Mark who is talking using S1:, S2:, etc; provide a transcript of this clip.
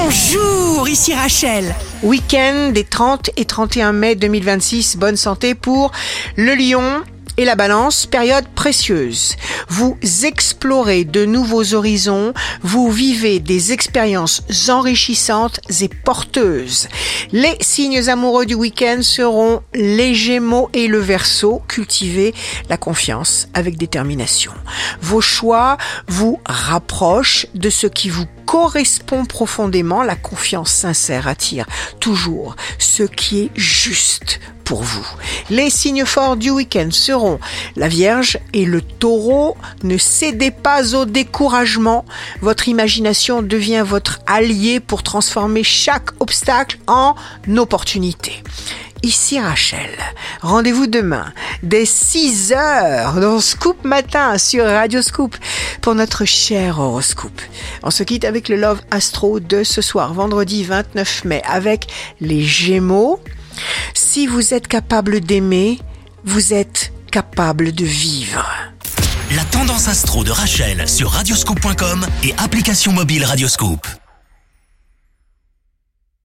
S1: Bonjour, ici Rachel.
S2: Week-end des 30 et 31 mai 2026. Bonne santé pour le Lion et la Balance, période précieuse. Vous explorez de nouveaux horizons, vous vivez des expériences enrichissantes et porteuses. Les signes amoureux du week-end seront les Gémeaux et le Verseau. Cultivez la confiance avec détermination. Vos choix vous rapprochent de ce qui vous correspond profondément. La confiance sincère attire toujours ce qui est juste pour vous. Les signes forts du week-end seront la Vierge et le Taureau. Ne cédez pas au découragement. Votre imagination devient votre allié pour transformer chaque obstacle en opportunité. Ici Rachel. Rendez-vous demain dès 6h dans Scoop Matin sur Radio Scoop pour notre cher horoscope. On se quitte avec le Love Astro de ce soir, vendredi 29 mai, avec les Gémeaux. Si vous êtes capable d'aimer, vous êtes capable de vivre.
S1: La tendance astro de Rachel sur radioscoop.com et application mobile Radioscoop.